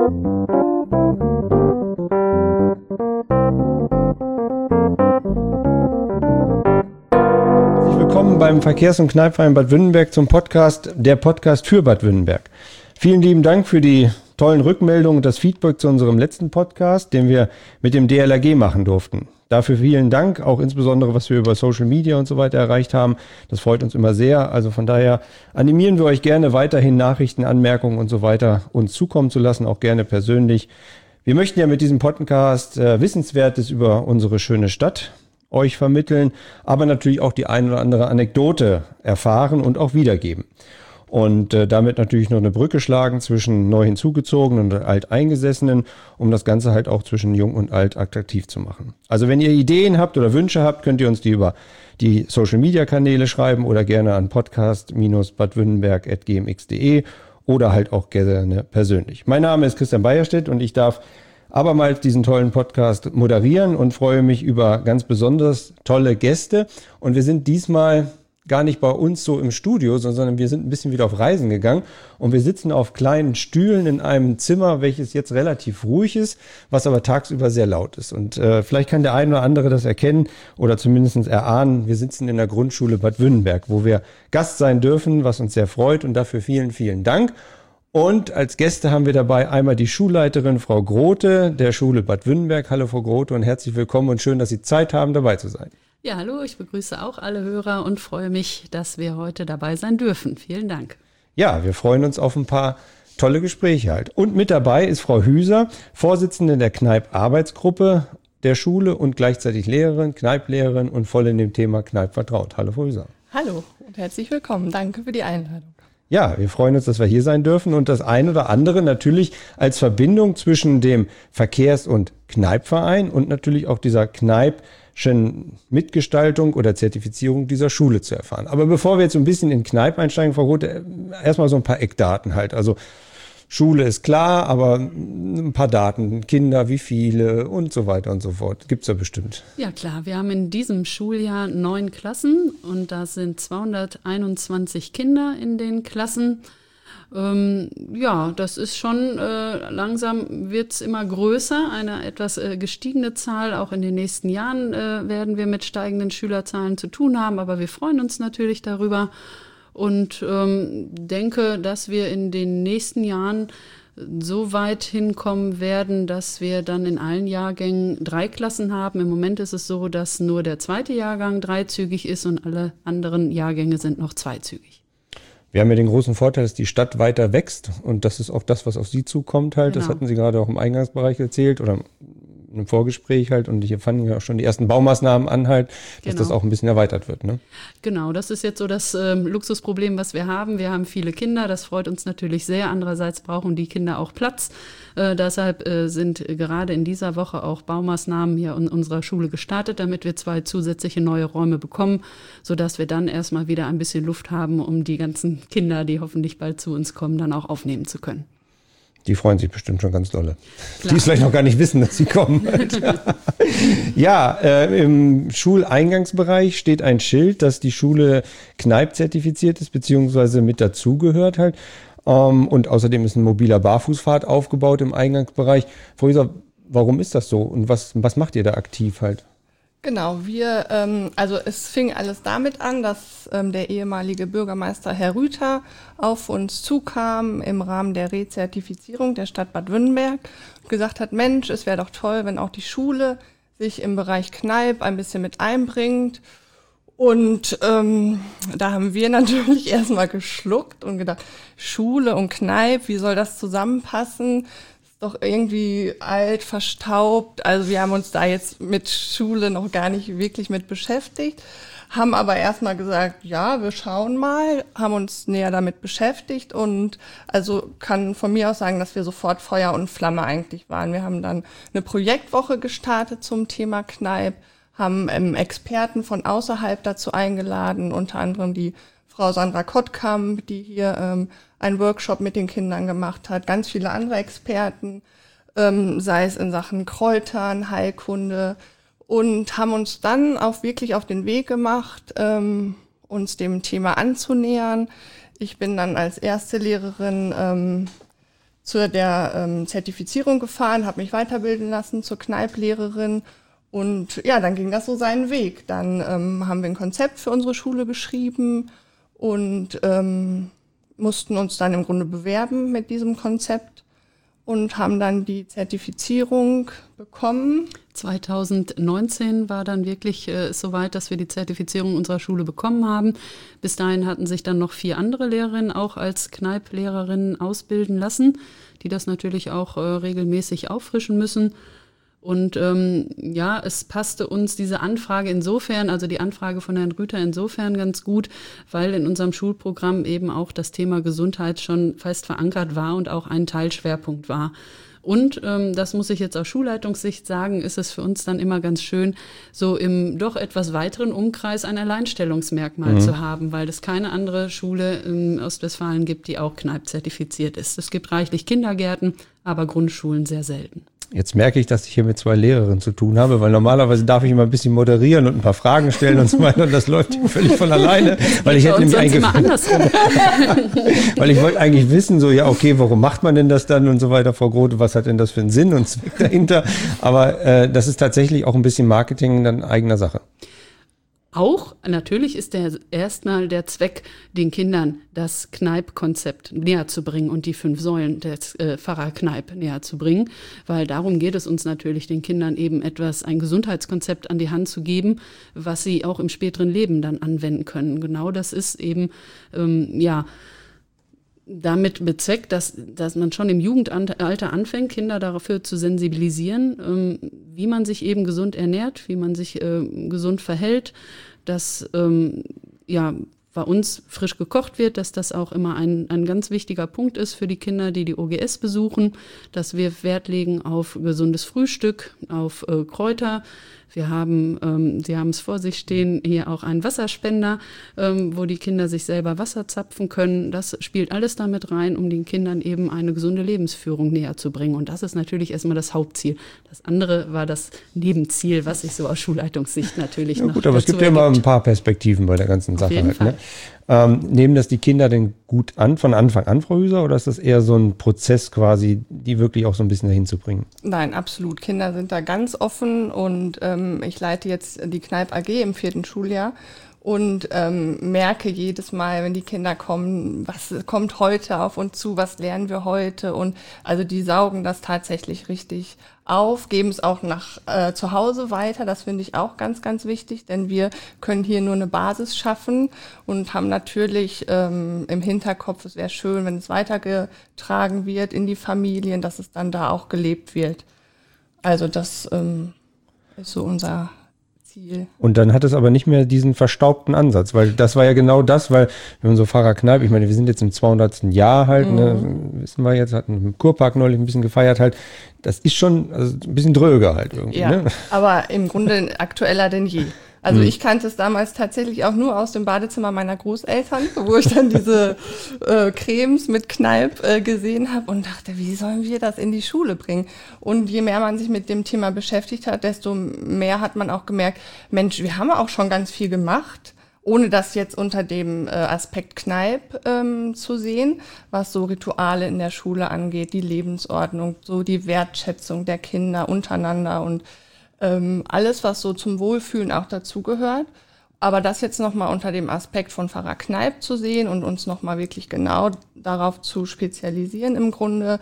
Willkommen beim Verkehrs- und Kneipverein Bad Wünnenberg zum Podcast, der Podcast für Bad Wünnenberg. Vielen lieben Dank für die tollen Rückmeldungen und das Feedback zu unserem letzten Podcast, den wir mit dem DLRG machen durften. Dafür vielen Dank, auch insbesondere, was wir über Social Media und so weiter erreicht haben. Das freut uns immer sehr. Also von daher animieren wir euch gerne weiterhin Nachrichten, Anmerkungen und so weiter uns zukommen zu lassen, auch gerne persönlich. Wir möchten ja mit diesem Podcast Wissenswertes über unsere schöne Stadt euch vermitteln, aber natürlich auch die ein oder andere Anekdote erfahren und auch wiedergeben. Und damit natürlich noch eine Brücke schlagen zwischen neu hinzugezogenen und alteingesessenen, um das Ganze halt auch zwischen jung und alt attraktiv zu machen. Also wenn ihr Ideen habt oder Wünsche habt, könnt ihr uns die über die Social-Media-Kanäle schreiben oder gerne an podcast-badwünnenberg@gmx.de oder halt auch gerne persönlich. Mein Name ist Christian Beierstedt und ich darf abermals diesen tollen Podcast moderieren und freue mich über ganz besonders tolle Gäste. Und wir sind diesmal gar nicht bei uns so im Studio, sondern wir sind ein bisschen wieder auf Reisen gegangen und wir sitzen auf kleinen Stühlen in einem Zimmer, welches jetzt relativ ruhig ist, was aber tagsüber sehr laut ist. Und vielleicht kann der eine oder andere das erkennen oder zumindest erahnen. Wir sitzen in der Grundschule Bad Wünnenberg, wo wir Gast sein dürfen, was uns sehr freut und dafür vielen, vielen Dank. Und als Gäste haben wir dabei einmal die Schulleiterin Frau Grote der Schule Bad Wünnenberg. Hallo Frau Grote und herzlich willkommen und schön, dass Sie Zeit haben, dabei zu sein. Ja, hallo, ich begrüße auch alle Hörer und freue mich, dass wir heute dabei sein dürfen. Vielen Dank. Ja, wir freuen uns auf ein paar tolle Gespräche halt. Und mit dabei ist Frau Hüser, Vorsitzende der Kneipp-Arbeitsgruppe der Schule und gleichzeitig Lehrerin, Kneipp-Lehrerin und voll in dem Thema Kneipp vertraut. Hallo Frau Hüser. Hallo und herzlich willkommen. Danke für die Einladung. Ja, wir freuen uns, dass wir hier sein dürfen und das ein oder andere natürlich als Verbindung zwischen dem Verkehrs- und Kneippverein und natürlich auch dieser Kneippschen Mitgestaltung oder Zertifizierung dieser Schule zu erfahren. Aber bevor wir jetzt so ein bisschen in Kneipp einsteigen, Frau Grote, erstmal so ein paar Eckdaten halt. Also Schule ist klar, aber ein paar Daten, Kinder, wie viele und so weiter und so fort. Gibt's ja bestimmt. Ja klar, wir haben in diesem Schuljahr 9 Klassen und da sind 221 Kinder in den Klassen. Ja, das ist schon, langsam wird's immer größer, eine etwas gestiegene Zahl. Auch in den nächsten Jahren werden wir mit steigenden Schülerzahlen zu tun haben, aber wir freuen uns natürlich darüber. Und denke, dass wir in den nächsten Jahren so weit hinkommen werden, dass wir dann in allen Jahrgängen 3 Klassen haben. Im Moment ist es so, dass nur der 2. Jahrgang 3-zügig ist und alle anderen Jahrgänge sind noch 2-zügig. Wir haben ja den großen Vorteil, dass die Stadt weiter wächst und das ist auch das, was auf Sie zukommt halt. Genau. Das hatten Sie gerade auch im Eingangsbereich erzählt oder im Vorgespräch halt und hier fanden wir auch schon die ersten Baumaßnahmen an halt, dass das auch ein bisschen erweitert wird, ne? Genau, das ist jetzt so das Luxusproblem, was wir haben. Wir haben viele Kinder, das freut uns natürlich sehr. Andererseits brauchen die Kinder auch Platz. Deshalb sind gerade in dieser Woche auch Baumaßnahmen hier in unserer Schule gestartet, damit wir 2 zusätzliche neue Räume bekommen, sodass wir dann erstmal wieder ein bisschen Luft haben, um die ganzen Kinder, die hoffentlich bald zu uns kommen, dann auch aufnehmen zu können. Die freuen sich bestimmt schon ganz dolle. Klar. Die es vielleicht noch gar nicht wissen, dass sie kommen. Ja, im Schuleingangsbereich steht ein Schild, dass die Schule Kneipp zertifiziert ist, beziehungsweise mit dazugehört halt. Und außerdem ist ein mobiler Barfußpfad aufgebaut im Eingangsbereich. Frau Hüser, warum ist das so und was macht ihr da aktiv halt? Genau, also es fing alles damit an, dass der ehemalige Bürgermeister Herr Rüther auf uns zukam im Rahmen der Rezertifizierung der Stadt Bad Wünnenberg und gesagt hat, Mensch, es wäre doch toll, wenn auch die Schule sich im Bereich Kneipp ein bisschen mit einbringt. Und da haben wir natürlich erstmal geschluckt und gedacht, Schule und Kneipp, wie soll das zusammenpassen? Doch irgendwie alt, verstaubt. Also wir haben uns da jetzt mit Schule noch gar nicht wirklich mit beschäftigt, haben aber erstmal gesagt, ja, wir schauen mal, haben uns näher damit beschäftigt und also kann von mir aus sagen, dass wir sofort Feuer und Flamme eigentlich waren. Wir haben dann eine Projektwoche gestartet zum Thema Kneipp, haben Experten von außerhalb dazu eingeladen, unter anderem die Frau Sandra Kottkamp, die hier einen Workshop mit den Kindern gemacht hat, ganz viele andere Experten, sei es in Sachen Kräutern, Heilkunde und haben uns dann auch wirklich auf den Weg gemacht, uns dem Thema anzunähern. Ich bin dann als erste Lehrerin zu der Zertifizierung gefahren, habe mich weiterbilden lassen zur Kneiplehrerin. Und ja, dann ging das so seinen Weg. Dann haben wir ein Konzept für unsere Schule geschrieben und mussten uns dann im Grunde bewerben mit diesem Konzept und haben dann die Zertifizierung bekommen. 2019 war dann wirklich soweit, dass wir die Zertifizierung unserer Schule bekommen haben. Bis dahin hatten sich dann noch 4 andere Lehrerinnen auch als Kneipplehrerinnen ausbilden lassen, die das natürlich auch regelmäßig auffrischen müssen. Und es passte uns diese Anfrage insofern, also die Anfrage von Herrn Rüther insofern ganz gut, weil in unserem Schulprogramm eben auch das Thema Gesundheit schon fest verankert war und auch ein Teilschwerpunkt war. Und das muss ich jetzt aus Schulleitungssicht sagen, ist es für uns dann immer ganz schön, so im doch etwas weiteren Umkreis ein Alleinstellungsmerkmal zu haben, weil es keine andere Schule in Ostwestfalen gibt, die auch Kneipp zertifiziert ist. Es gibt reichlich Kindergärten, aber Grundschulen sehr selten. Jetzt merke ich, dass ich hier mit 2 Lehrerinnen zu tun habe, weil normalerweise darf ich immer ein bisschen moderieren und ein paar Fragen stellen und so weiter. Und das läuft völlig von alleine, weil ich hätte nämlich immer andersrum. Weil ich wollte eigentlich wissen, so, ja, okay, warum macht man denn das dann und so weiter, Frau Grote, was hat denn das für einen Sinn und Zweck dahinter? Aber das ist tatsächlich auch ein bisschen Marketing dann eigener Sache. Auch, natürlich ist erstmal der Zweck, den Kindern das Kneipp-Konzept näher zu bringen und die 5 Säulen des Pfarrer Kneipp näher zu bringen, weil darum geht es uns natürlich, den Kindern eben ein Gesundheitskonzept an die Hand zu geben, was sie auch im späteren Leben dann anwenden können. Genau das ist eben, damit bezweckt, dass man schon im Jugendalter anfängt, Kinder dafür zu sensibilisieren, wie man sich eben gesund ernährt, wie man sich gesund verhält, dass bei uns frisch gekocht wird, dass das auch immer ein ganz wichtiger Punkt ist für die Kinder, die OGS besuchen, dass wir Wert legen auf gesundes Frühstück, auf Kräuter. Wir haben, Sie haben es vor sich stehen, hier auch einen Wasserspender, wo die Kinder sich selber Wasser zapfen können. Das spielt alles damit rein, um den Kindern eben eine gesunde Lebensführung näher zu bringen. Und das ist natürlich erstmal das Hauptziel. Das andere war das Nebenziel, was sich so aus Schulleitungssicht natürlich noch gut, aber es gibt ja immer ein paar Perspektiven bei der ganzen Sache. Auf jeden Fall. Ne? Nehmen das die Kinder denn gut an, von Anfang an, Frau Hüser, oder ist das eher so ein Prozess quasi, die wirklich auch so ein bisschen dahin zu bringen? Nein, absolut. Kinder sind da ganz offen und ich leite jetzt die Kneipp AG im 4. Schuljahr und merke jedes Mal, wenn die Kinder kommen, was kommt heute auf uns zu, was lernen wir heute, und also die saugen das tatsächlich richtig auf, geben es auch zu Hause weiter. Das finde ich auch ganz, ganz wichtig, denn wir können hier nur eine Basis schaffen und haben natürlich im Hinterkopf, es wäre schön, wenn es weitergetragen wird in die Familien, dass es dann da auch gelebt wird. Also das ist so unser Ziel. Und dann hat es aber nicht mehr diesen verstaubten Ansatz, weil das war ja genau das, weil wenn man so Pfarrer Kneipp, ich meine, wir sind jetzt im 200. Jahr halt, wissen wir jetzt, hatten im Kurpark neulich ein bisschen gefeiert halt, das ist schon ein bisschen dröge halt irgendwie. Ja, ne? Aber im Grunde aktueller denn je. Also ich kannte es damals tatsächlich auch nur aus dem Badezimmer meiner Großeltern, wo ich dann diese Cremes mit Kneipp gesehen habe und dachte, wie sollen wir das in die Schule bringen? Und je mehr man sich mit dem Thema beschäftigt hat, desto mehr hat man auch gemerkt, Mensch, wir haben auch schon ganz viel gemacht, ohne das jetzt unter dem Aspekt Kneipp zu sehen, was so Rituale in der Schule angeht, die Lebensordnung, so die Wertschätzung der Kinder untereinander und alles, was so zum Wohlfühlen auch dazugehört. Aber das jetzt nochmal unter dem Aspekt von Pfarrer Kneipp zu sehen und uns nochmal wirklich genau darauf zu spezialisieren im Grunde,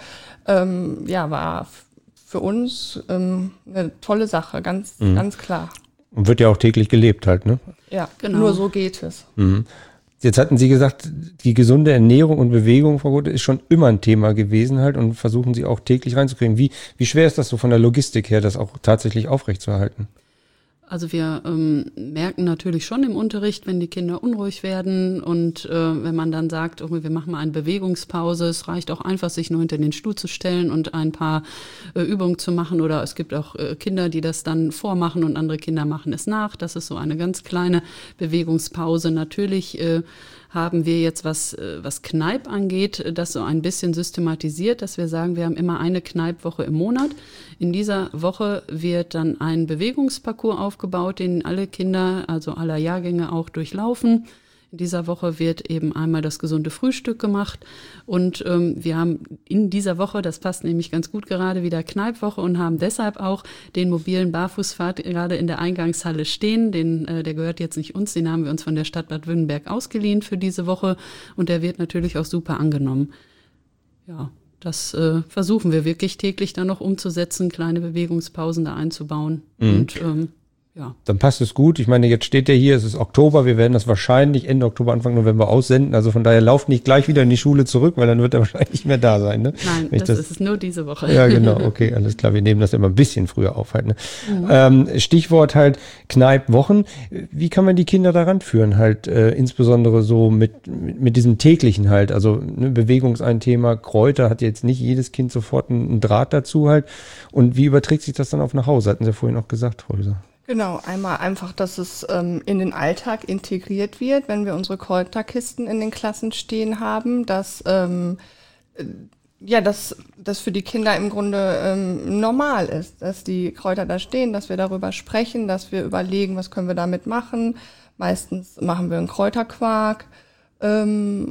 war für uns eine tolle Sache, ganz klar. Und wird ja auch täglich gelebt halt, ne? Ja, Genau. Nur so geht es. Mhm. Jetzt hatten Sie gesagt, die gesunde Ernährung und Bewegung, Frau Grote, ist schon immer ein Thema gewesen halt und versuchen Sie auch täglich reinzukriegen. Wie schwer ist das so von der Logistik her, das auch tatsächlich aufrechtzuerhalten? Also wir merken natürlich schon im Unterricht, wenn die Kinder unruhig werden und wenn man dann sagt, oh, wir machen mal eine Bewegungspause, es reicht auch einfach, sich nur hinter den Stuhl zu stellen und ein paar Übungen zu machen, oder es gibt auch Kinder, die das dann vormachen und andere Kinder machen es nach. Das ist so eine ganz kleine Bewegungspause. Natürlich haben wir jetzt, was Kneipp angeht, das so ein bisschen systematisiert, dass wir sagen, wir haben immer eine Kneippwoche im Monat. In dieser Woche wird dann ein Bewegungsparcours aufgebaut, den alle Kinder, also aller Jahrgänge auch durchlaufen. In dieser Woche wird eben einmal das gesunde Frühstück gemacht und wir haben in dieser Woche, das passt nämlich ganz gut gerade, wieder Kneipwoche und haben deshalb auch den mobilen Barfußpfad gerade in der Eingangshalle stehen. Der gehört jetzt nicht uns, den haben wir uns von der Stadt Bad Wünnenberg ausgeliehen für diese Woche und der wird natürlich auch super angenommen. Ja, das versuchen wir wirklich täglich dann noch umzusetzen, kleine Bewegungspausen da einzubauen und ja. Dann passt es gut. Ich meine, jetzt steht der hier, es ist Oktober, wir werden das wahrscheinlich Ende Oktober, Anfang November aussenden. Also von daher lauft nicht gleich wieder in die Schule zurück, weil dann wird er wahrscheinlich nicht mehr da sein. Ne? Nein, das ist nur diese Woche. Ja, genau, okay, alles klar. Wir nehmen das immer ein bisschen früher auf halt. Ne? Stichwort halt Kneipwochen. Wie kann man die Kinder daran führen? Halt insbesondere so mit diesem täglichen halt. Also ne, Bewegung ist ein Thema, Kräuter hat jetzt nicht jedes Kind sofort einen Draht dazu halt. Und wie überträgt sich das dann auf nach Hause? Hatten Sie ja vorhin auch gesagt, Frau Hüser. Genau, einmal einfach, dass es in den Alltag integriert wird, wenn wir unsere Kräuterkisten in den Klassen stehen haben, dass das für die Kinder im Grunde normal ist, dass die Kräuter da stehen, dass wir darüber sprechen, dass wir überlegen, was können wir damit machen. Meistens machen wir einen Kräuterquark und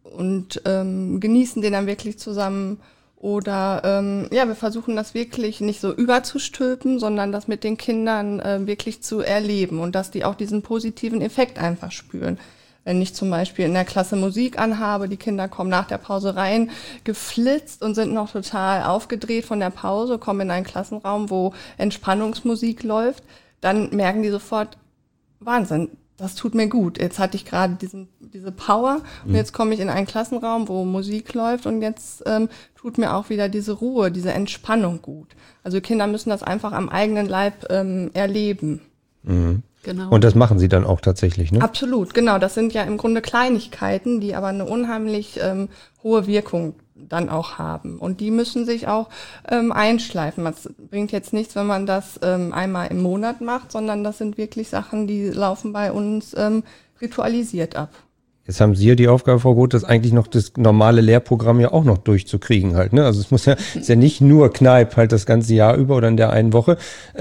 genießen den dann wirklich zusammen. Oder wir versuchen das wirklich nicht so überzustülpen, sondern das mit den Kindern wirklich zu erleben und dass die auch diesen positiven Effekt einfach spüren. Wenn ich zum Beispiel in der Klasse Musik anhabe, die Kinder kommen nach der Pause rein, geflitzt und sind noch total aufgedreht von der Pause, kommen in einen Klassenraum, wo Entspannungsmusik läuft, dann merken die sofort, Wahnsinn, das tut mir gut. Jetzt hatte ich gerade diese Power und jetzt komme ich in einen Klassenraum, wo Musik läuft und jetzt tut mir auch wieder diese Ruhe, diese Entspannung gut. Also Kinder müssen das einfach am eigenen Leib erleben. Mhm. Genau. Und das machen sie dann auch tatsächlich, ne? Absolut, genau. Das sind ja im Grunde Kleinigkeiten, die aber eine unheimlich hohe Wirkung dann auch haben. Und die müssen sich auch einschleifen. Das bringt jetzt nichts, wenn man das einmal im Monat macht, sondern das sind wirklich Sachen, die laufen bei uns ritualisiert ab. Jetzt haben Sie ja die Aufgabe, Frau Groth, das eigentlich noch das normale Lehrprogramm ja auch noch durchzukriegen halt, ne? Also es muss ja, ist ja nicht nur Kneip halt das ganze Jahr über oder in der einen Woche.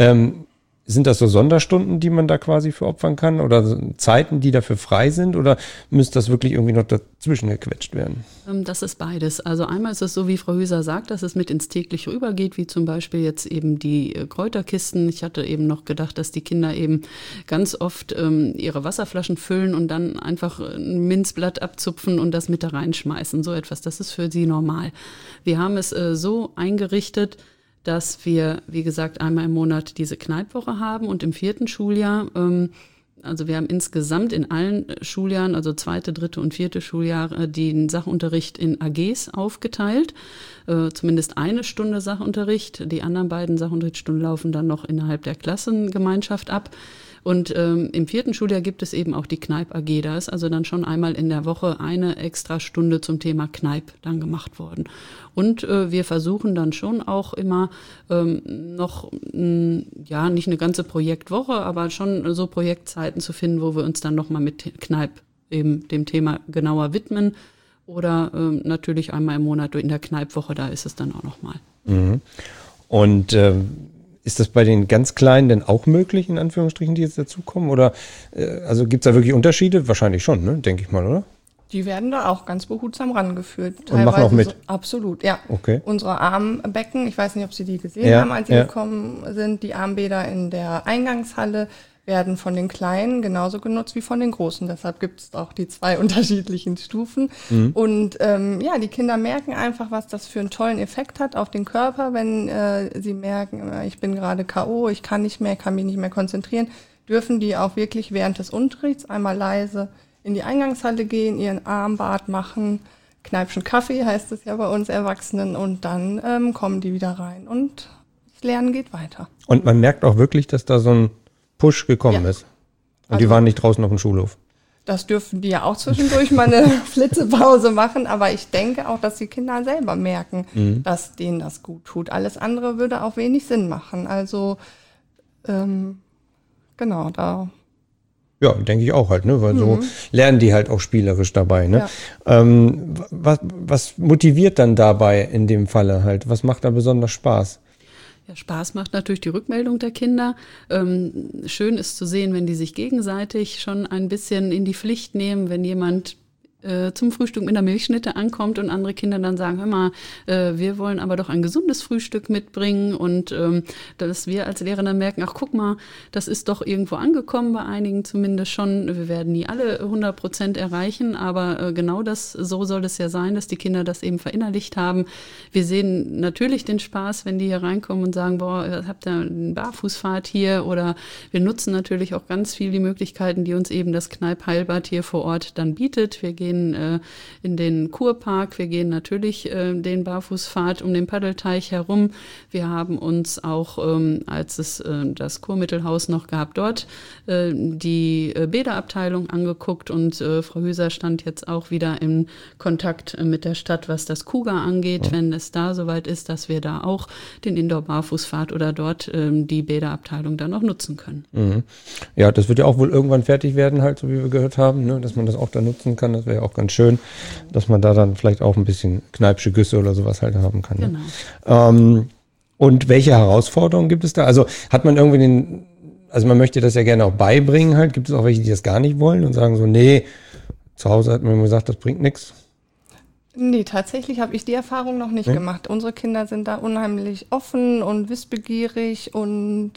Sind das so Sonderstunden, die man da quasi für opfern kann oder Zeiten, die dafür frei sind oder müsste das wirklich irgendwie noch dazwischen gequetscht werden? Das ist beides. Also einmal ist es so, wie Frau Hüser sagt, dass es mit ins tägliche rübergeht, wie zum Beispiel jetzt eben die Kräuterkisten. Ich hatte eben noch gedacht, dass die Kinder eben ganz oft ihre Wasserflaschen füllen und dann einfach ein Minzblatt abzupfen und das mit da reinschmeißen. So etwas, das ist für sie normal. Wir haben es so eingerichtet, dass wir, wie gesagt, einmal im Monat diese Kneipwoche haben und im 4. Schuljahr, also wir haben insgesamt in allen Schuljahren, also 2., 3. und 4. Schuljahr, den Sachunterricht in AGs aufgeteilt. Zumindest eine Stunde Sachunterricht. Die anderen beiden Sachunterrichtsstunden laufen dann noch innerhalb der Klassengemeinschaft ab. Und im 4. Schuljahr gibt es eben auch die Kneip AG. Da ist also dann schon einmal in der Woche eine extra Stunde zum Thema Kneip dann gemacht worden. Und wir versuchen dann schon auch immer noch, nicht eine ganze Projektwoche, aber schon so Projektzeiten zu finden, wo wir uns dann nochmal mit Kneip eben dem Thema genauer widmen. Oder natürlich einmal im Monat in der Kneipwoche, da ist es dann auch nochmal. Mhm. Und ist das bei den ganz Kleinen denn auch möglich, in Anführungsstrichen, die jetzt dazukommen? Oder also gibt es da wirklich Unterschiede? Wahrscheinlich schon, ne? Denke ich mal, oder? Die werden da auch ganz behutsam rangeführt. Und machen auch mit? So, absolut, ja. Okay. Unsere Armbecken, ich weiß nicht, ob Sie die gesehen haben, als Sie gekommen sind, die Armbäder in der Eingangshalle werden von den Kleinen genauso genutzt wie von den Großen. Deshalb gibt es auch die 2 unterschiedlichen Stufen. Mhm. Und die Kinder merken einfach, was das für einen tollen Effekt hat auf den Körper, wenn sie merken, ich bin gerade K.O., ich kann nicht mehr, kann mich nicht mehr konzentrieren, dürfen die auch wirklich während des Unterrichts einmal leise in die Eingangshalle gehen, ihren Armbad machen, Kneipschen Kaffee heißt es ja bei uns Erwachsenen, und dann kommen die wieder rein und das Lernen geht weiter. Und man merkt auch wirklich, dass da so ein Push gekommen ist. Und die waren nicht draußen auf dem Schulhof. Das dürfen die ja auch zwischendurch mal eine Flitzepause machen, aber ich denke auch, dass die Kinder selber merken, dass denen das gut tut. Alles andere würde auch wenig Sinn machen. Also genau, da. Ja, denke ich auch halt, ne? Weil so lernen die halt auch spielerisch dabei, ne? Ja. Was motiviert dann dabei in dem Falle halt? Was macht da besonders Spaß? Ja, Spaß macht natürlich die Rückmeldung der Kinder. Schön ist zu sehen, wenn die sich gegenseitig schon ein bisschen in die Pflicht nehmen, wenn jemand zum Frühstück mit einer Milchschnitte ankommt und andere Kinder dann sagen, hör mal, wir wollen aber doch ein gesundes Frühstück mitbringen und dass wir als Lehrer dann merken, ach guck mal, das ist doch irgendwo angekommen, bei einigen zumindest schon. Wir werden nie alle 100% erreichen, aber genau so soll es ja sein, dass die Kinder das eben verinnerlicht haben. Wir sehen natürlich den Spaß, wenn die hier reinkommen und sagen, boah, habt ihr eine Barfußfahrt hier, oder wir nutzen natürlich auch ganz viel die Möglichkeiten, die uns eben das Kneipp Heilbad hier vor Ort dann bietet. Wir gehen in den Kurpark, wir gehen natürlich den Barfußpfad um den Paddelteich herum. Wir haben uns auch, als es das Kurmittelhaus noch gab, dort die Bäderabteilung angeguckt und Frau Hüser stand jetzt auch wieder in Kontakt mit der Stadt, was das Kuga angeht, wenn es da soweit ist, dass wir da auch den Indoor-Barfußpfad oder dort die Bäderabteilung dann noch nutzen können. Mhm. Ja, das wird ja auch wohl irgendwann fertig werden, halt, so wie wir gehört haben, ne, dass man das auch da nutzen kann. Das wäre ja auch ganz schön, dass man da dann vielleicht auch ein bisschen Kneippsche Güsse oder sowas halt haben kann. Ne? Genau. Und welche Herausforderungen gibt es da? Also hat man irgendwie also man möchte das ja gerne auch beibringen halt. Gibt es auch welche, die das gar nicht wollen und sagen so, nee, zu Hause hat man immer gesagt, das bringt nichts? Nee, tatsächlich habe ich die Erfahrung noch nicht gemacht. Unsere Kinder sind da unheimlich offen und wissbegierig und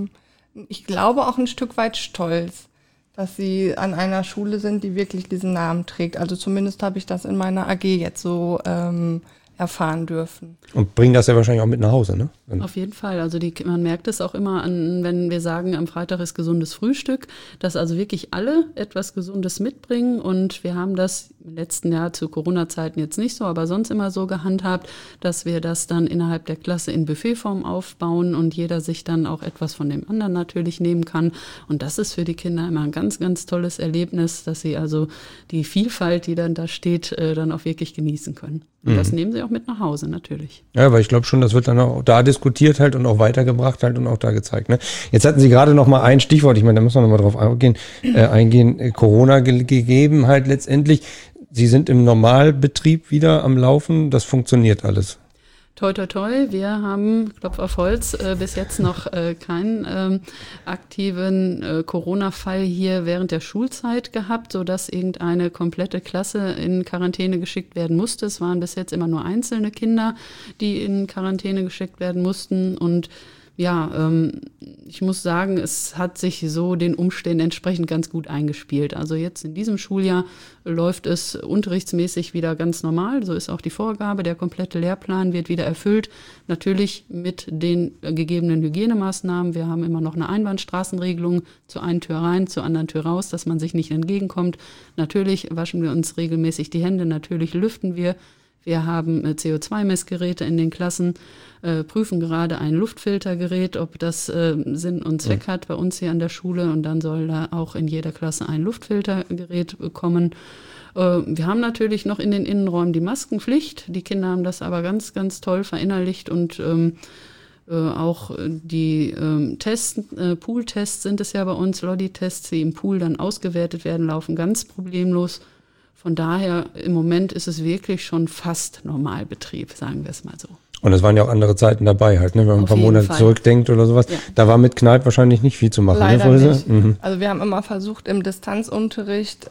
ich glaube auch ein Stück weit stolz, dass sie an einer Schule sind, die wirklich diesen Namen trägt. Also zumindest habe ich das in meiner AG jetzt so erfahren dürfen. Und bringen das ja wahrscheinlich auch mit nach Hause, ne? Auf jeden Fall. Also man merkt es auch immer wenn wir sagen, am Freitag ist gesundes Frühstück, dass also wirklich alle etwas Gesundes mitbringen. Und wir haben das im letzten Jahr zu Corona-Zeiten jetzt nicht so, aber sonst immer so gehandhabt, dass wir das dann innerhalb der Klasse in Buffetform aufbauen und jeder sich dann auch etwas von dem anderen natürlich nehmen kann. Und das ist für die Kinder immer ein ganz, ganz tolles Erlebnis, dass sie also die Vielfalt, die dann da steht, dann auch wirklich genießen können. Und das nehmen sie auch mit nach Hause natürlich. Ja, aber ich glaube schon, das wird dann auch da diskutiert halt und auch weitergebracht halt und auch da gezeigt. Ne? Jetzt hatten Sie gerade noch mal ein Stichwort, ich meine, da müssen wir noch mal drauf eingehen, Corona gegeben halt letztendlich. Sie sind im Normalbetrieb wieder am Laufen, das funktioniert alles. Toi, toi, toi. Wir haben, Klopf auf Holz, bis jetzt noch keinen aktiven Corona-Fall hier während der Schulzeit gehabt, sodass irgendeine komplette Klasse in Quarantäne geschickt werden musste. Es waren bis jetzt immer nur einzelne Kinder, die in Quarantäne geschickt werden mussten. Und ja, ich muss sagen, es hat sich so den Umständen entsprechend ganz gut eingespielt. Also jetzt in diesem Schuljahr läuft es unterrichtsmäßig wieder ganz normal. So ist auch die Vorgabe. Der komplette Lehrplan wird wieder erfüllt. Natürlich mit den gegebenen Hygienemaßnahmen. Wir haben immer noch eine Einbahnstraßenregelung, zur einen Tür rein, zur anderen Tür raus, dass man sich nicht entgegenkommt. Natürlich waschen wir uns regelmäßig die Hände. Natürlich lüften wir. Wir haben CO2-Messgeräte in den Klassen, prüfen gerade ein Luftfiltergerät, ob das Sinn und Zweck hat bei uns hier an der Schule. Und dann soll da auch in jeder Klasse ein Luftfiltergerät kommen. Wir haben natürlich noch in den Innenräumen die Maskenpflicht. Die Kinder haben das aber ganz, ganz toll verinnerlicht und auch die Tests, Pool-Tests sind es ja bei uns, Loddy-Tests, die im Pool dann ausgewertet werden, laufen ganz problemlos. Von daher, im Moment ist es wirklich schon fast Normalbetrieb, sagen wir es mal so. Und es waren ja auch andere Zeiten dabei halt, ne? Wenn man ein paar Monate zurückdenkt oder sowas. Ja. Da war mit Kneipp wahrscheinlich nicht viel zu machen. Leider nicht. Also wir haben immer versucht, im Distanzunterricht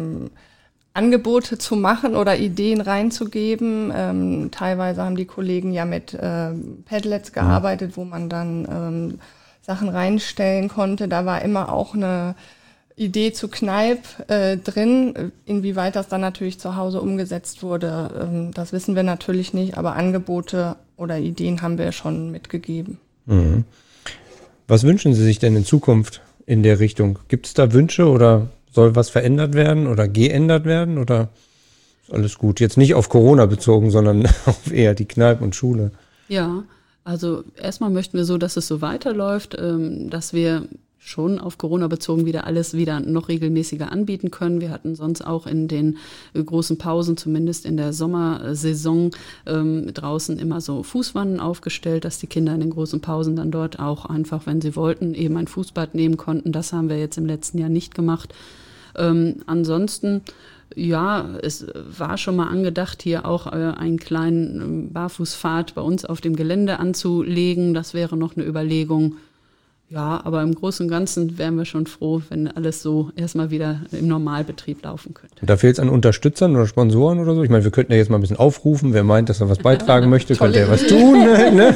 Angebote zu machen oder Ideen reinzugeben. Teilweise haben die Kollegen ja mit Padlets gearbeitet, wo man dann Sachen reinstellen konnte. Da war immer auch eine Idee zu Kneipp drin. Inwieweit das dann natürlich zu Hause umgesetzt wurde, das wissen wir natürlich nicht, aber Angebote oder Ideen haben wir schon mitgegeben. Mhm. Was wünschen Sie sich denn in Zukunft in der Richtung? Gibt es da Wünsche oder soll was verändert werden oder geändert werden oder ist alles gut? Jetzt nicht auf Corona bezogen, sondern auf eher die Kneipp und Schule. Ja, also erstmal möchten wir so, dass es so weiterläuft, dass wir schon auf Corona bezogen wieder alles wieder noch regelmäßiger anbieten können. Wir hatten sonst auch in den großen Pausen, zumindest in der Sommersaison, draußen immer so Fußwannen aufgestellt, dass die Kinder in den großen Pausen dann dort auch einfach, wenn sie wollten, eben ein Fußbad nehmen konnten. Das haben wir jetzt im letzten Jahr nicht gemacht. Ansonsten Ja, es war schon mal angedacht, hier auch einen kleinen Barfußpfad bei uns auf dem Gelände anzulegen. Das wäre noch eine Überlegung. Ja, aber im Großen und Ganzen wären wir schon froh, wenn alles so erstmal wieder im Normalbetrieb laufen könnte. Und da fehlt es an Unterstützern oder Sponsoren oder so? Ich meine, wir könnten ja jetzt mal ein bisschen aufrufen. Wer meint, dass er was beitragen möchte, könnte ja was tun. Ne?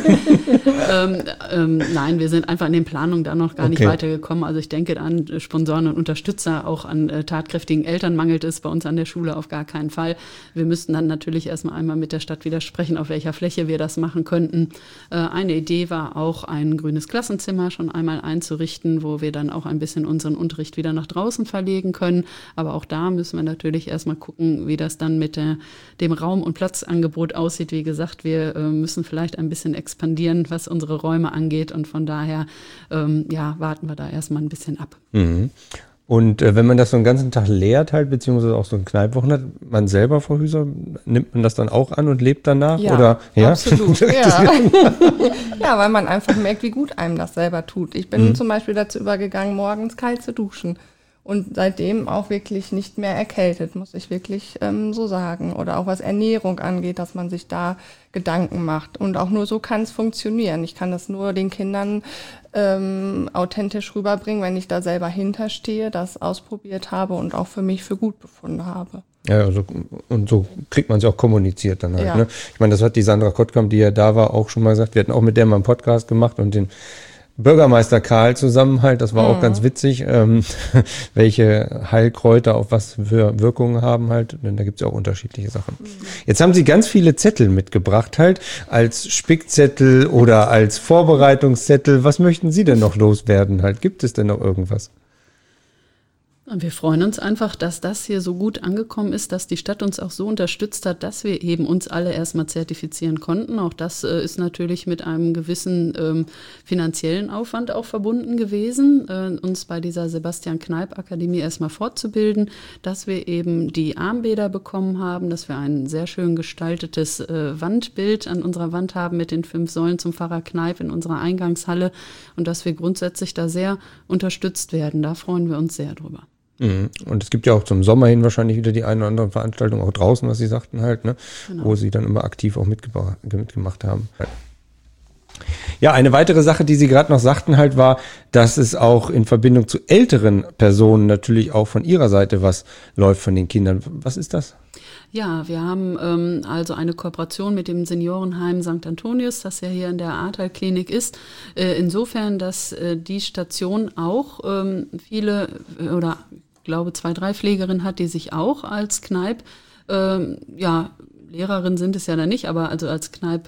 Nein, wir sind einfach in den Planungen da noch gar nicht weitergekommen. Also ich denke an Sponsoren und Unterstützer, auch an tatkräftigen Eltern mangelt es bei uns an der Schule auf gar keinen Fall. Wir müssten dann natürlich erstmal einmal mit der Stadt wieder sprechen, auf welcher Fläche wir das machen könnten. Eine Idee war auch, ein grünes Klassenzimmer schon einmal einzurichten, wo wir dann auch ein bisschen unseren Unterricht wieder nach draußen verlegen können. Aber auch da müssen wir natürlich erstmal gucken, wie das dann mit dem Raum- und Platzangebot aussieht. Wie gesagt, wir müssen vielleicht ein bisschen expandieren, was unsere Räume angeht. Und von daher warten wir da erstmal ein bisschen ab. Mhm. Und wenn man das so einen ganzen Tag lehrt halt, beziehungsweise auch so ein Kneippwochen hat, man selber, Frau Hüser, nimmt man das dann auch an und lebt danach? Ja, oder? Ja, absolut. Ja. Ja, weil man einfach merkt, wie gut einem das selber tut. Ich bin zum Beispiel dazu übergegangen, morgens kalt zu duschen. Und seitdem auch wirklich nicht mehr erkältet, muss ich wirklich so sagen. Oder auch was Ernährung angeht, dass man sich da Gedanken macht. Und auch nur so kann es funktionieren. Ich kann das nur den Kindern authentisch rüberbringen, wenn ich da selber hinterstehe, das ausprobiert habe und auch für mich für gut befunden habe. Ja, also, und so kriegt man es auch kommuniziert dann halt. Ja. Ne? Ich meine, das hat die Sandra Kottkamp, die ja da war, auch schon mal gesagt. Wir hatten auch mit der mal einen Podcast gemacht und den Bürgermeister Karl zusammen halt, das war auch ganz witzig, welche Heilkräuter auf was für Wirkungen haben halt, denn da gibt's ja auch unterschiedliche Sachen. Jetzt haben Sie ganz viele Zettel mitgebracht halt, als Spickzettel oder als Vorbereitungszettel. Was möchten Sie denn noch loswerden halt? Gibt es denn noch irgendwas? Und wir freuen uns einfach, dass das hier so gut angekommen ist, dass die Stadt uns auch so unterstützt hat, dass wir eben uns alle erstmal zertifizieren konnten. Auch das ist natürlich mit einem gewissen finanziellen Aufwand auch verbunden gewesen, uns bei dieser Sebastian-Kneipp-Akademie erstmal fortzubilden, dass wir eben die Armbäder bekommen haben, dass wir ein sehr schön gestaltetes Wandbild an unserer Wand haben mit den 5 Säulen zum Pfarrer Kneipp in unserer Eingangshalle und dass wir grundsätzlich da sehr unterstützt werden. Da freuen wir uns sehr drüber. Und es gibt ja auch zum Sommer hin wahrscheinlich wieder die eine oder andere Veranstaltung, auch draußen, was Sie sagten halt, ne? Genau. Wo Sie dann immer aktiv auch mitgemacht haben. Ja, eine weitere Sache, die Sie gerade noch sagten halt, war, dass es auch in Verbindung zu älteren Personen natürlich auch von Ihrer Seite was läuft von den Kindern. Was ist das? Ja, wir haben also eine Kooperation mit dem Seniorenheim St. Antonius, das ja hier in der Ahrtal-Klinik ist. Insofern, dass die Station auch viele oder ich glaube 2, 3 Pflegerinnen hat, die sich auch als Kneipp, Lehrerin sind es ja dann nicht, aber also als Kneipp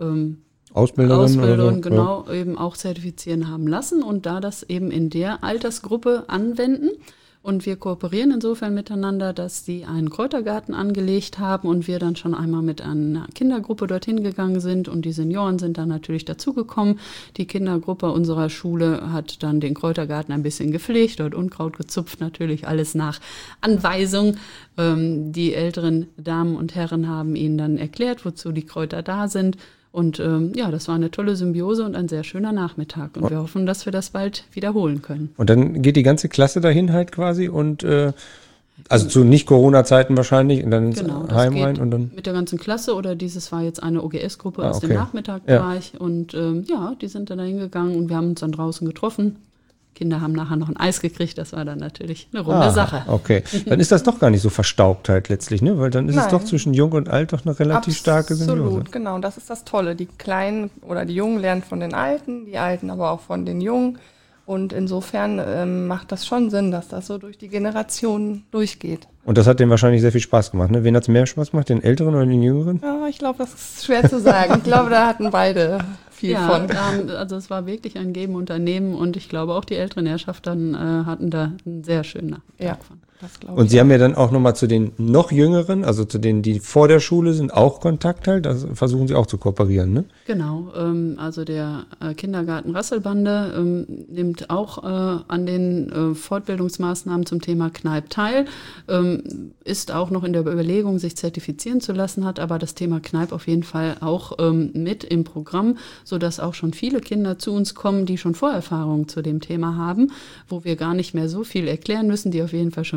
Ausbilderin, genau, ja. Eben auch zertifizieren haben lassen und da das eben in der Altersgruppe anwenden. Und wir kooperieren insofern miteinander, dass sie einen Kräutergarten angelegt haben und wir dann schon einmal mit einer Kindergruppe dorthin gegangen sind und die Senioren sind dann natürlich dazugekommen. Die Kindergruppe unserer Schule hat dann den Kräutergarten ein bisschen gepflegt, dort Unkraut gezupft, natürlich alles nach Anweisung. Die älteren Damen und Herren haben ihnen dann erklärt, wozu die Kräuter da sind. Und das war eine tolle Symbiose und ein sehr schöner Nachmittag. Und wir hoffen, dass wir das bald wiederholen können. Und dann geht die ganze Klasse dahin halt quasi und also zu Nicht-Corona-Zeiten wahrscheinlich und dann ins Heim rein und dann. Mit der ganzen Klasse oder dieses war jetzt eine OGS-Gruppe aus dem Nachmittagbereich. Ja. Und die sind dann dahin gegangen und wir haben uns dann draußen getroffen. Kinder haben nachher noch ein Eis gekriegt, das war dann natürlich eine runde Sache. Okay, dann ist das doch gar nicht so verstaubt halt letztlich, ne? Weil dann ist es doch zwischen Jung und Alt doch eine relativ starke Symbiose. Absolut, genau, das ist das Tolle. Die Kleinen oder die Jungen lernen von den Alten, die Alten aber auch von den Jungen. Und insofern macht das schon Sinn, dass das so durch die Generationen durchgeht. Und das hat denen wahrscheinlich sehr viel Spaß gemacht, ne? Wen hat es mehr Spaß gemacht, den Älteren oder den Jüngeren? Ja, ich glaube, das ist schwer zu sagen. Ich glaube, da hatten beide viel von. Also es war wirklich ein Geben und ein Nehmen und ich glaube auch die älteren Herrschaften hatten da einen sehr schönen Nachmittag von. Und Sie haben ja dann auch nochmal zu den noch Jüngeren, also zu denen, die vor der Schule sind, auch Kontakt halt, also versuchen Sie auch zu kooperieren, ne? Genau, also der Kindergarten Rasselbande nimmt auch an den Fortbildungsmaßnahmen zum Thema Kneipp teil, ist auch noch in der Überlegung, sich zertifizieren zu lassen, hat aber das Thema Kneipp auf jeden Fall auch mit im Programm, sodass auch schon viele Kinder zu uns kommen, die schon Vorerfahrungen zu dem Thema haben, wo wir gar nicht mehr so viel erklären müssen, die auf jeden Fall schon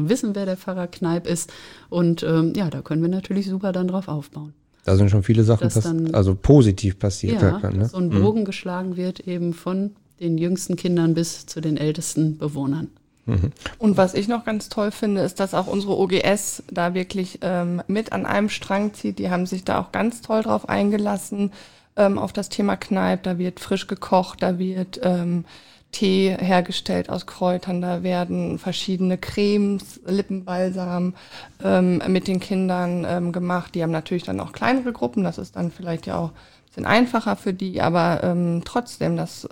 wissen, wer der Pfarrer Kneip ist. Und da können wir natürlich super dann drauf aufbauen. Da sind schon viele Sachen positiv passiert. Ja, ne? So ein Bogen geschlagen wird eben von den jüngsten Kindern bis zu den ältesten Bewohnern. Und was ich noch ganz toll finde, ist, dass auch unsere OGS da wirklich mit an einem Strang zieht. Die haben sich da auch ganz toll drauf eingelassen, auf das Thema Kneip. Da wird frisch gekocht, da wird Tee hergestellt aus Kräutern, da werden verschiedene Cremes, Lippenbalsam mit den Kindern gemacht. Die haben natürlich dann auch kleinere Gruppen, das ist dann vielleicht ja auch ein bisschen einfacher für die, aber trotzdem, es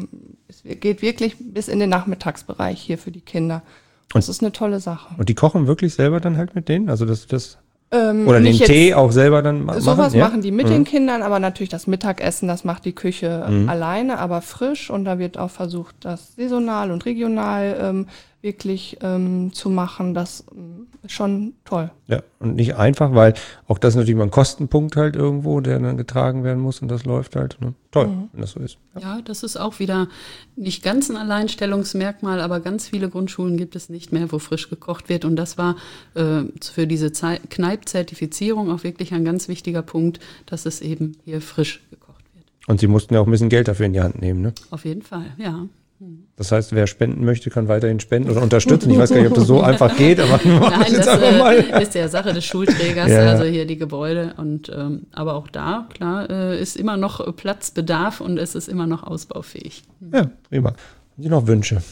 geht wirklich bis in den Nachmittagsbereich hier für die Kinder. Das ist eine tolle Sache. Und die kochen wirklich selber dann halt mit denen? Also das oder den Tee auch selber dann machen? Sowas machen die mit den Kindern, aber natürlich das Mittagessen, das macht die Küche alleine, aber frisch. Und da wird auch versucht, das saisonal und regional wirklich zu machen. Das ist schon toll. Ja, und nicht einfach, weil auch das ist natürlich mal ein Kostenpunkt halt irgendwo, der dann getragen werden muss und das läuft halt. Ne? Toll, wenn das so ist. Ja, das ist auch wieder nicht ganz ein Alleinstellungsmerkmal, aber ganz viele Grundschulen gibt es nicht mehr, wo frisch gekocht wird. Und das war für diese Kneip-Zertifizierung auch wirklich ein ganz wichtiger Punkt, dass es eben hier frisch gekocht wird. Und Sie mussten ja auch ein bisschen Geld dafür in die Hand nehmen, ne? Auf jeden Fall, ja. Das heißt, wer spenden möchte, kann weiterhin spenden oder unterstützen. Ich weiß gar nicht, ob das so einfach geht, aber nein, das ist ja Sache des Schulträgers, also hier die Gebäude. Und aber auch da, klar, ist immer noch Platzbedarf und es ist immer noch ausbaufähig. Ja, prima. Haben Sie noch Wünsche?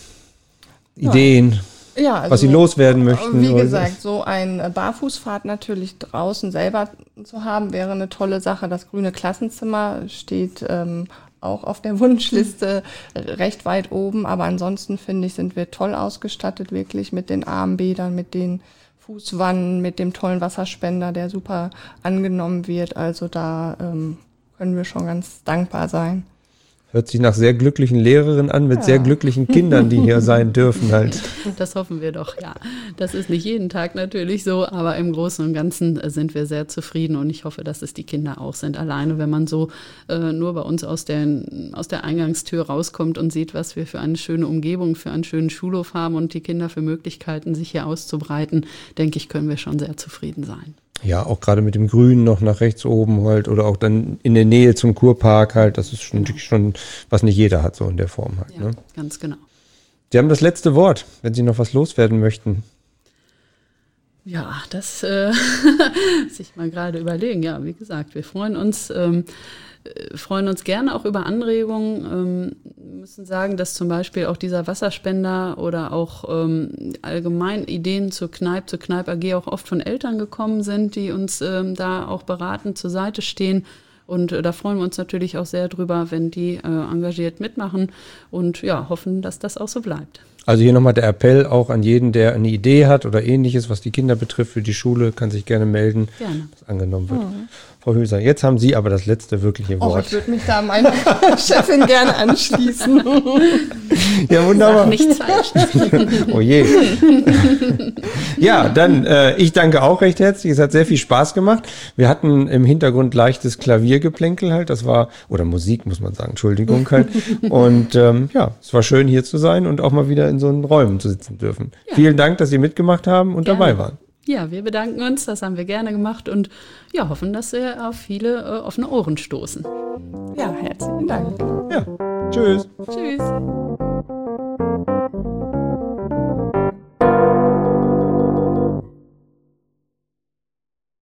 Ideen? Ja, also, was Sie loswerden möchten? Wie gesagt, so ein Barfußfahrt natürlich draußen selber zu haben, wäre eine tolle Sache. Das grüne Klassenzimmer steht auch auf der Wunschliste recht weit oben. Aber ansonsten, finde ich, sind wir toll ausgestattet, wirklich mit den Armbädern, mit den Fußwannen, mit dem tollen Wasserspender, der super angenommen wird. Also da können wir schon ganz dankbar sein. Hört sich nach sehr glücklichen Lehrerinnen an, mit sehr glücklichen Kindern, die hier sein dürfen halt. Das hoffen wir doch, ja. Das ist nicht jeden Tag natürlich so, aber im Großen und Ganzen sind wir sehr zufrieden und ich hoffe, dass es die Kinder auch sind. Alleine, wenn man so nur bei uns aus der Eingangstür rauskommt und sieht, was wir für eine schöne Umgebung, für einen schönen Schulhof haben und die Kinder für Möglichkeiten, sich hier auszubreiten, denke ich, können wir schon sehr zufrieden sein. Ja, auch gerade mit dem Grün noch nach rechts oben halt oder auch dann in der Nähe zum Kurpark halt, das ist schon, was nicht jeder hat so in der Form halt. Ja, ne? Ganz genau. Sie haben das letzte Wort, wenn Sie noch was loswerden möchten. Ja, das sich mal gerade überlegen. Ja, wie gesagt, wir freuen uns gerne auch über Anregungen. Müssen sagen, dass zum Beispiel auch dieser Wasserspender oder auch allgemein Ideen zur Kneip AG auch oft von Eltern gekommen sind, die uns da auch beratend zur Seite stehen. Und da freuen wir uns natürlich auch sehr drüber, wenn die engagiert mitmachen und ja, hoffen, dass das auch so bleibt. Also hier nochmal der Appell auch an jeden, der eine Idee hat oder Ähnliches, was die Kinder betrifft für die Schule, kann sich gerne melden, dass angenommen wird. Frau Hülser, jetzt haben Sie aber das letzte wirkliche Wort. Ich würde mich da meiner Chefin gerne anschließen. Ja, wunderbar. Sag nichts falsch. Oh je. Ja, dann ich danke auch recht herzlich. Es hat sehr viel Spaß gemacht. Wir hatten im Hintergrund leichtes Klaviergeplänkel halt. Das war, oder Musik muss man sagen, Entschuldigung halt. Und es war schön hier zu sein und auch mal wieder in so einen Räumen zu sitzen dürfen. Ja. Vielen Dank, dass Sie mitgemacht haben und dabei waren. Ja, wir bedanken uns, das haben wir gerne gemacht und ja, hoffen, dass wir auf viele offene Ohren stoßen. Ja, herzlichen Dank. Ja, tschüss. Tschüss.